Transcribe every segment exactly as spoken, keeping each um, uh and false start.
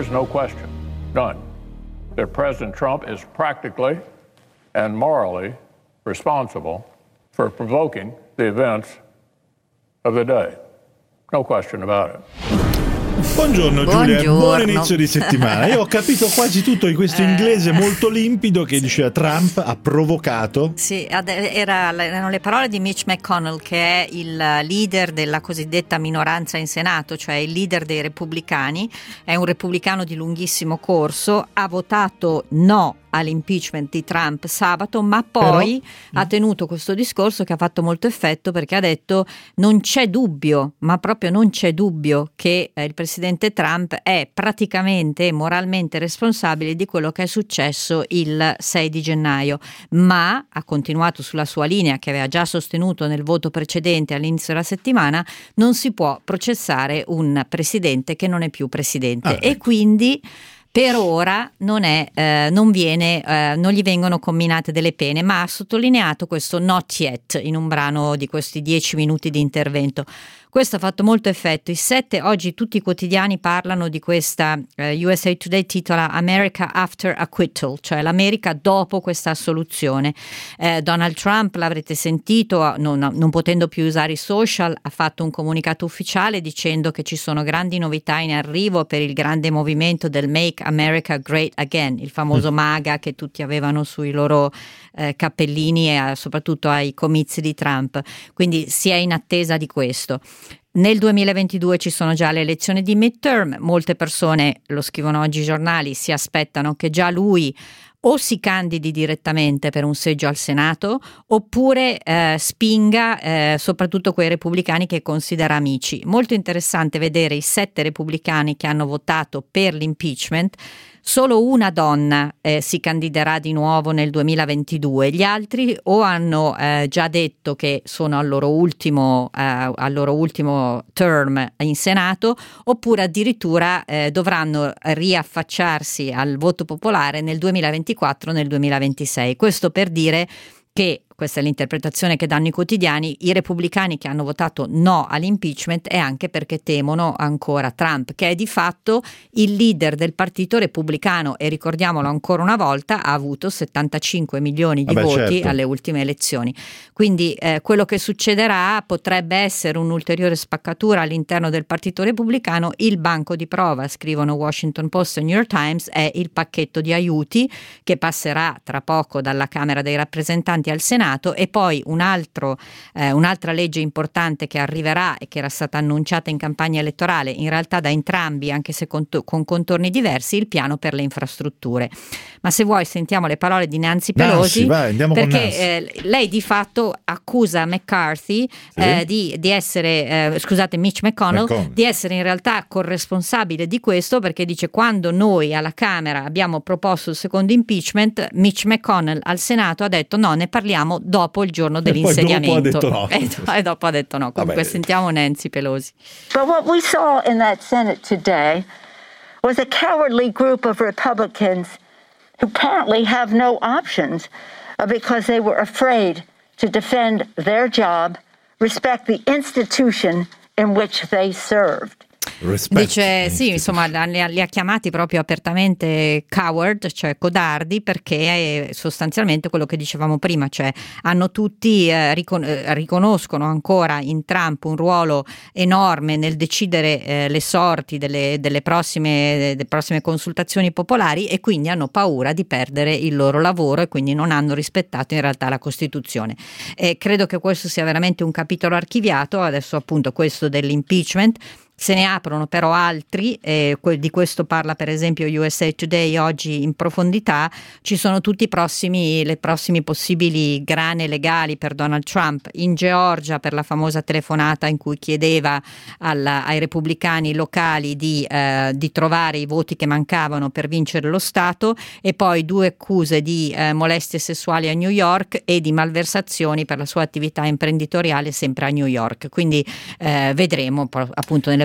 is no question, none, that President Trump is practically and morally responsible for provoking the events of the day. No question about it. Buongiorno Giulia, Buongiorno. Buon inizio di settimana. Io ho capito quasi tutto in questo inglese molto limpido che diceva Trump ha provocato. Sì, era, erano le parole di Mitch McConnell, che è il leader della cosiddetta minoranza in Senato, cioè il leader dei repubblicani, è un repubblicano di lunghissimo corso, ha votato no all'impeachment di Trump sabato, ma poi Però... ha tenuto questo discorso che ha fatto molto effetto, perché ha detto non c'è dubbio, ma proprio non c'è dubbio che eh, il presidente Trump è praticamente e moralmente responsabile di quello che è successo il sei di gennaio, ma ha continuato sulla sua linea che aveva già sostenuto nel voto precedente all'inizio della settimana: non si può processare un presidente che non è più presidente. Ah, e quindi per ora non, è, eh, non, viene, eh, non gli vengono comminate delle pene, ma ha sottolineato questo not yet in un brano di questi dieci minuti di intervento. Questo ha fatto molto effetto. I sette, oggi tutti i quotidiani parlano di questa, eh, U S A Today titola America After Acquittal, cioè l'America dopo questa assoluzione. Eh, Donald Trump, l'avrete sentito, non, non potendo più usare i social, ha fatto un comunicato ufficiale dicendo che ci sono grandi novità in arrivo per il grande movimento del Make America Great Again, il famoso MAGA che tutti avevano sui loro eh, cappellini e a, soprattutto ai comizi di Trump. Quindi si è in attesa di questo. Nel duemilaventidue ci sono già le elezioni di midterm, molte persone, lo scrivono oggi i giornali, si aspettano che già lui o si candidi direttamente per un seggio al Senato oppure eh, spinga eh, soprattutto quei repubblicani che considera amici. Molto interessante vedere i sette repubblicani che hanno votato per l'impeachment. Solo una donna eh, si candiderà di nuovo nel duemilaventidue, gli altri o hanno eh, già detto che sono al loro ultimo, eh, al loro ultimo term in Senato, oppure addirittura eh, dovranno riaffacciarsi al voto popolare nel duemilaventiquattro, nel duemilaventisei. Questo per dire che, questa è l'interpretazione che danno i quotidiani, i repubblicani che hanno votato no all'impeachment è anche perché temono ancora Trump, che è di fatto il leader del partito repubblicano e, ricordiamolo ancora una volta, ha avuto settantacinque milioni di Vabbè, voti certo. alle ultime elezioni. Quindi eh, quello che succederà potrebbe essere un'ulteriore spaccatura all'interno del partito repubblicano. Il banco di prova, scrivono Washington Post e New York Times, è il pacchetto di aiuti che passerà tra poco dalla Camera dei rappresentanti al Senato, e poi un altro, eh, un'altra legge importante che arriverà e che era stata annunciata in campagna elettorale, in realtà da entrambi, anche se con, con contorni diversi, il piano per le infrastrutture. Ma se vuoi sentiamo le parole di Nancy Pelosi, Nancy, vai, andiamo con perché Nancy. eh, lei di fatto accusa McCarthy, Sì. eh, di, di essere, eh, scusate, Mitch McConnell, McConnell, di essere in realtà corresponsabile di questo, perché dice: quando noi alla Camera abbiamo proposto il secondo impeachment, Mitch McConnell al Senato ha detto no, ne parliamo dopo il giorno dell'insediamento. E poi dopo ha detto no. E, do- e dopo ha detto no. Comunque Vabbè. sentiamo Nancy Pelosi. But what we saw in that Senate today was a cowardly group of Republicans who apparently have no options uh, because they were afraid to defend their job, respect the institution in which they served. Respect. Dice sì, insomma, li ha, li ha chiamati proprio apertamente coward, cioè codardi, perché è sostanzialmente quello che dicevamo prima, cioè hanno tutti eh, ricon- eh, riconoscono ancora in Trump un ruolo enorme nel decidere eh, le sorti delle, delle prossime delle prossime consultazioni popolari, e quindi hanno paura di perdere il loro lavoro e quindi non hanno rispettato in realtà la Costituzione. E credo che questo sia veramente un capitolo archiviato. Adesso appunto questo dell'impeachment. Se ne aprono però altri, eh, di questo parla per esempio U S A Today oggi in profondità. Ci sono tutti i prossimi, le prossimi possibili grane legali per Donald Trump in Georgia, per la famosa telefonata in cui chiedeva alla, ai repubblicani locali di, eh, di trovare i voti che mancavano per vincere lo Stato, e poi due accuse di eh, molestie sessuali a New York e di malversazioni per la sua attività imprenditoriale sempre a New York. Quindi eh, vedremo appunto nelle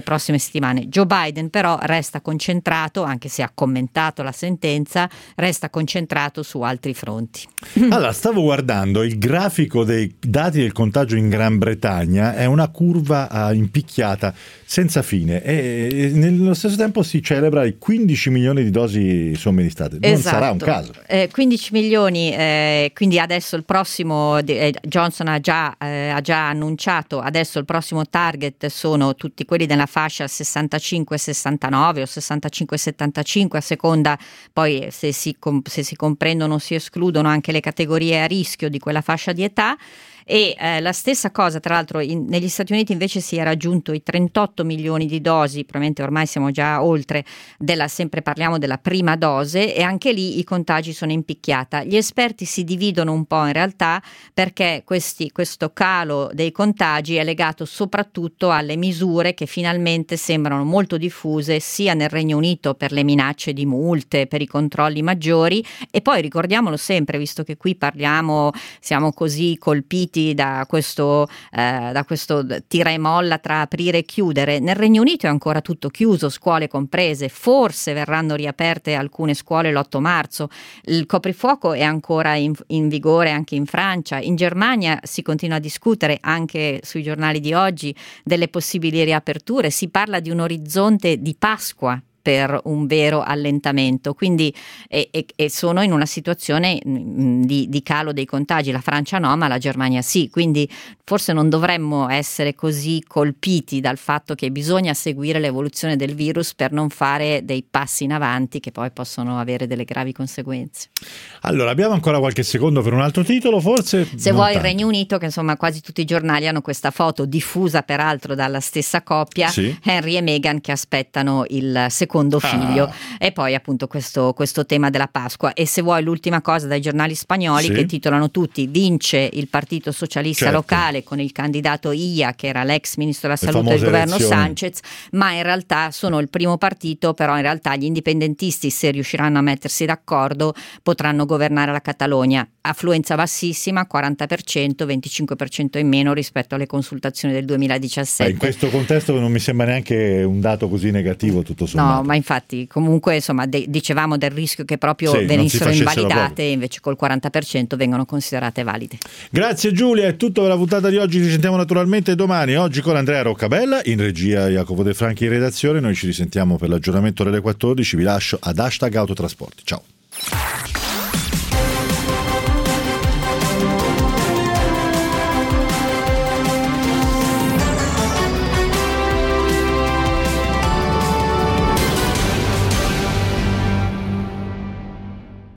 prossime settimane. Joe Biden però resta concentrato, anche se ha commentato la sentenza, resta concentrato su altri fronti. Allora, stavo guardando il grafico dei dati del contagio in Gran Bretagna, è una curva uh, impicchiata senza fine e nello stesso tempo si celebra i quindici milioni di dosi somministrate. Non esatto. sarà un caso. Eh, quindici milioni, eh, quindi adesso il prossimo, eh, Johnson ha già, eh, ha già annunciato, adesso il prossimo target sono tutti quelli della fascia sessantacinque sessantanove o sessantacinque settantacinque, a seconda poi se si, se si comprendono o si escludono anche le categorie a rischio di quella fascia di età. E eh, la stessa cosa, tra l'altro, in, negli Stati Uniti invece si è raggiunto i trentotto milioni di dosi, probabilmente ormai siamo già oltre, della, sempre parliamo della prima dose, e anche lì i contagi sono in picchiata. Gli esperti si dividono un po' in realtà, perché questi, questo calo dei contagi è legato soprattutto alle misure che finalmente sembrano molto diffuse sia nel Regno Unito per le minacce di multe, per i controlli maggiori, e poi ricordiamolo sempre, visto che qui parliamo, siamo così colpiti da questo, eh, da questo tira e molla tra aprire e chiudere. Nel Regno Unito è ancora tutto chiuso, scuole comprese, forse verranno riaperte alcune scuole l'otto marzo, il coprifuoco è ancora in, in vigore anche in Francia, in Germania si continua a discutere anche sui giornali di oggi delle possibili riaperture, si parla di un orizzonte di Pasqua per un vero allentamento, quindi e, e, e sono in una situazione di, di calo dei contagi, la Francia no, ma la Germania sì, quindi forse non dovremmo essere così colpiti dal fatto che bisogna seguire l'evoluzione del virus per non fare dei passi in avanti che poi possono avere delle gravi conseguenze. Allora, abbiamo ancora qualche secondo per un altro titolo, forse? Se non vuoi tanto. Il Regno Unito, che insomma quasi tutti i giornali hanno questa foto diffusa peraltro dalla stessa coppia, sì. Harry e Meghan che aspettano il secondo figlio, ah. e poi appunto questo, questo tema della Pasqua. E se vuoi l'ultima cosa dai giornali spagnoli, sì. che titolano tutti: vince il Partito Socialista certo. locale con il candidato Illa, che era l'ex ministro della Le salute del governo elezioni. Sanchez, ma in realtà sono il primo partito, però in realtà gli indipendentisti, se riusciranno a mettersi d'accordo, potranno governare la Catalogna. Affluenza bassissima, quaranta per cento, venticinque per cento in meno rispetto alle consultazioni del duemiladiciassette. Beh, in questo contesto non mi sembra neanche un dato così negativo tutto sommato. No, ma infatti comunque insomma de- dicevamo del rischio che proprio sì, venissero invalidate, proprio. invece col quaranta per cento vengono considerate valide. Grazie Giulia, è tutto per la puntata di oggi, ci sentiamo naturalmente domani, oggi con Andrea Roccabella, in regia Jacopo De Franchi in redazione, noi ci risentiamo per l'aggiornamento delle quattordici, vi lascio ad hashtag Autotrasporti, ciao.